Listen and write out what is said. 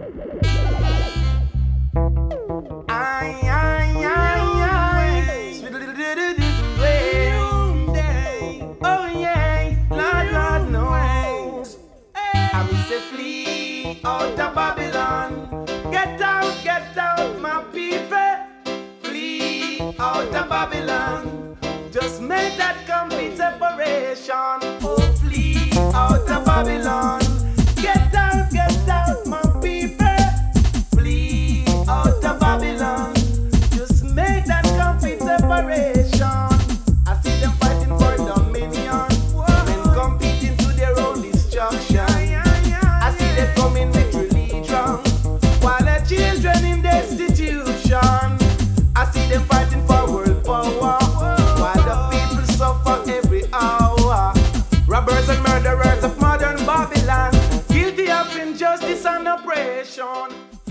Oh yeah, Lord knows. I will say flee out of Babylon. Get out, my people. Flee out of Babylon. Just make that complete separation. Oh, flee out of Babylon. Get out, my people. Flee out of Babylon. Just make that complete separation. I see them fighting for dominion and competing to their own destruction. I see them coming with religion while their children in destitution. I see them fighting for world power while the people suffer every hour. Robbers and murderers of modern Babylon, guilty of injustice and oppression.